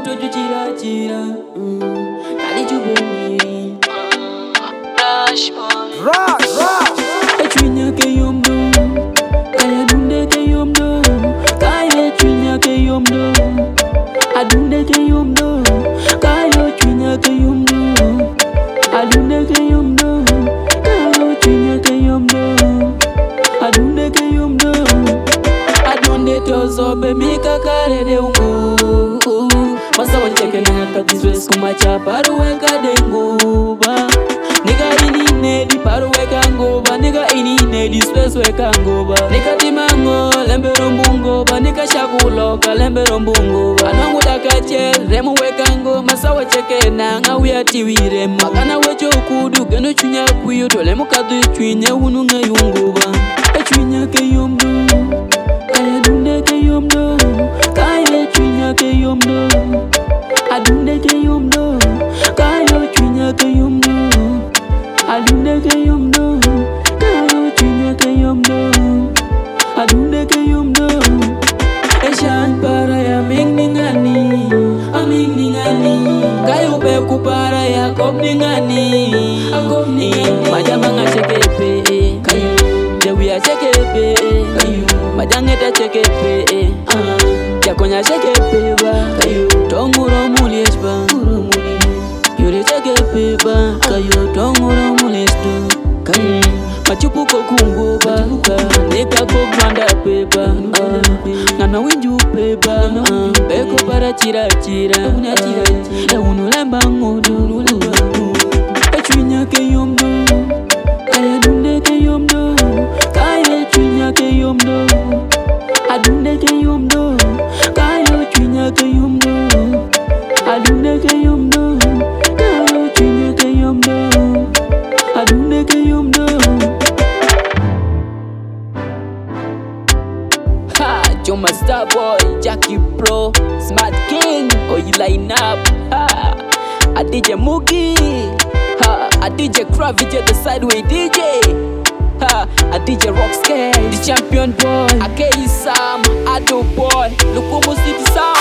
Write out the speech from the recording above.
Toju chira chira, kali chubumi. Rush boy, rush. Echunya ke yomdo, kaya dunde ke yomdo, kaya echunya ke yomdo, adunde ke yomdo, kaya echunya ke yomdo, adunde ke yomdo, kaya echunya ke yomdo, adunde ke yomdo, adunde tozo be mika kare de ungu. Masa wacheke na kadiswes kumacha paru weka denguba. Nigga ini nedi paru weka ngoba. Nigga ini nedi swes weka ngoba. Nigga timango lembero mbungoba. Nigga shakuloka lembero mbungoba. Anangu dakachel remu weka ngo. Masa wacheke na ngawia tiwire makana wecho kudu geno chunya kuyo. Tolemu kadu chwinye ununga yungoba. Chunya ke yomdo, kaya dunde ke yomdo, kaya chunya ke yomdo, adunde ke yomdo, kaya chunya ke yomdo, adunde ke yomdo, kaya chunya ke yomdo, adunde ke yomdo. Eshan para ya mingningani, amingningani, kayo be kupara ya kopningani, akopni, majamanga chekepe, kayo. We are chekepe, madangeta chekepe, yakonya chekepe ba, tonguro muliesba, yure chekepe ba, tonguro muliesdo, machupu kokungo ba, neka kokwanda peba, nana winju peba, beko para chira chira, unulemba ngodo, echunya ke yomdo, kaya dunde ke yomdo. Ke yomdo, adunde ke yomdo, kayo chunya ke yomdo, adunde ke yomdo, kayo chunya ke yomdo, adunde ke yomdo. Ha, Joma Star Boy, Jackie Pro, Smart King, oh you line up. Ha, I DJ Mookie, ha, I DJ Kravitz the Sideway DJ. I DJ Rockscale, the champion boy. I K Sam, Ado boy. Look almost City Sam.